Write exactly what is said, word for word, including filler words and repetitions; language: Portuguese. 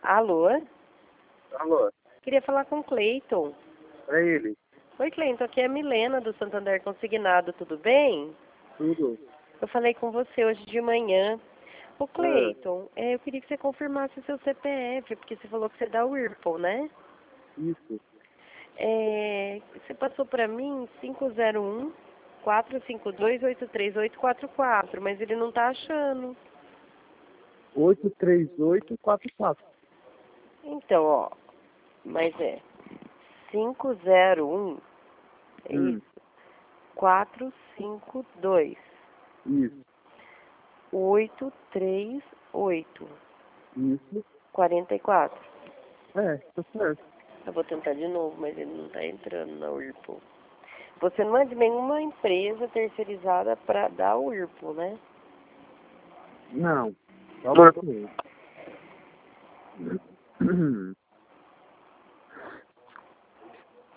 Alô? Alô, Queria falar com o Cleiton. é ele. Oi, Cleiton, aqui é a Milena do Santander Consignado, tudo bem? Tudo. Eu falei com você hoje de manhã. Ô, É, Cleiton, é, eu queria que você confirmasse o seu C P F, porque você falou que você é da Whirlpool, né? isso. É, você passou para mim cinco zero um, quatro cinco dois, oito três oito quatro quatro, mas ele não tá achando. oito três oito quatro quatro. Então, ó, mas é cinco zero um, é Hum, isso, quatro cinco dois, isso. oito três oito, Isso. quarenta e quatro. É, tá certo. Eu vou tentar de novo, mas ele não tá entrando na Whirlpool. Você não é de nenhuma empresa terceirizada para dar Whirlpool, né? Não. Tá bom comigo.